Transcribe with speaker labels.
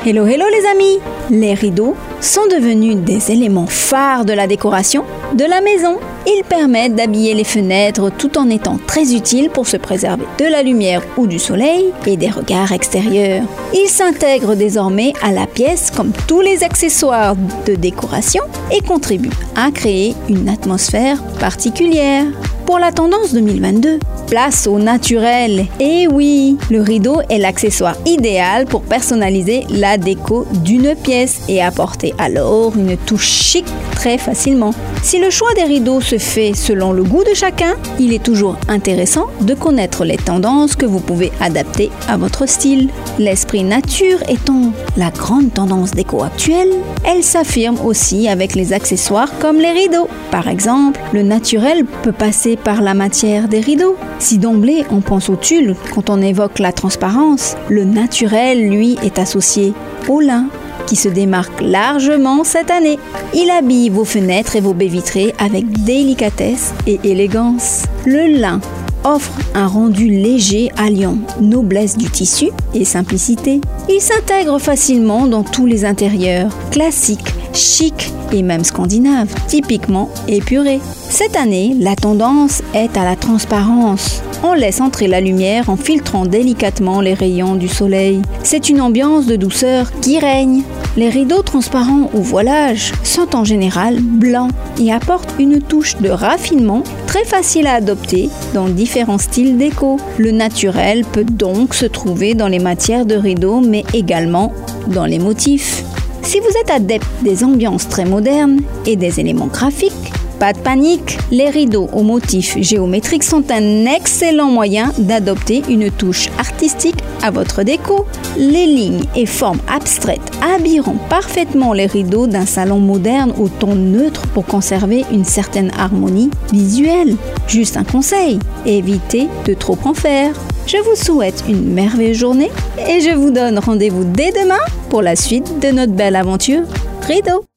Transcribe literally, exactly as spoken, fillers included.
Speaker 1: Hello, hello les amis! Les rideaux sont devenus des éléments phares de la décoration de la maison. Ils permettent d'habiller les fenêtres tout en étant très utiles pour se préserver de la lumière ou du soleil et des regards extérieurs. Ils s'intègrent désormais à la pièce comme tous les accessoires de décoration et contribuent à créer une atmosphère particulière. Pour la tendance deux mille vingt-deux, place au naturel. Et oui, le rideau est l'accessoire idéal pour personnaliser la déco d'une pièce et apporter alors une touche chic très facilement. Si le choix des rideaux se fait selon le goût de chacun, il est toujours intéressant de connaître les tendances que vous pouvez adapter à votre style. L'esprit nature étant la grande tendance déco actuelle, elle s'affirme aussi avec les accessoires comme les rideaux. Par exemple, le naturel peut passer par la matière des rideaux. Si d'emblée on pense au tulle quand on évoque la transparence, le naturel, lui, est associé au lin, qui se démarque largement cette année. Il habille vos fenêtres et vos baies vitrées avec délicatesse et élégance. Le lin offre un rendu léger alliant noblesse du tissu et simplicité. Il s'intègre facilement dans tous les intérieurs, classiques, chic et même scandinaves, typiquement épurés. Cette année, la tendance est à la transparence. On laisse entrer la lumière en filtrant délicatement les rayons du soleil. C'est une ambiance de douceur qui règne. Les rideaux transparents ou voilages sont en général blancs et apportent une touche de raffinement très facile à adopter dans différents styles déco. Le naturel peut donc se trouver dans les matières de rideaux mais également dans les motifs. Si vous êtes adepte des ambiances très modernes et des éléments graphiques, pas de panique, les rideaux aux motifs géométriques sont un excellent moyen d'adopter une touche artistique à votre déco. Les lignes et formes abstraites habilleront parfaitement les rideaux d'un salon moderne au ton neutre pour conserver une certaine harmonie visuelle. Juste un conseil, évitez de trop en faire. Je vous souhaite une merveilleuse journée et je vous donne rendez-vous dès demain pour la suite de notre belle aventure rideau.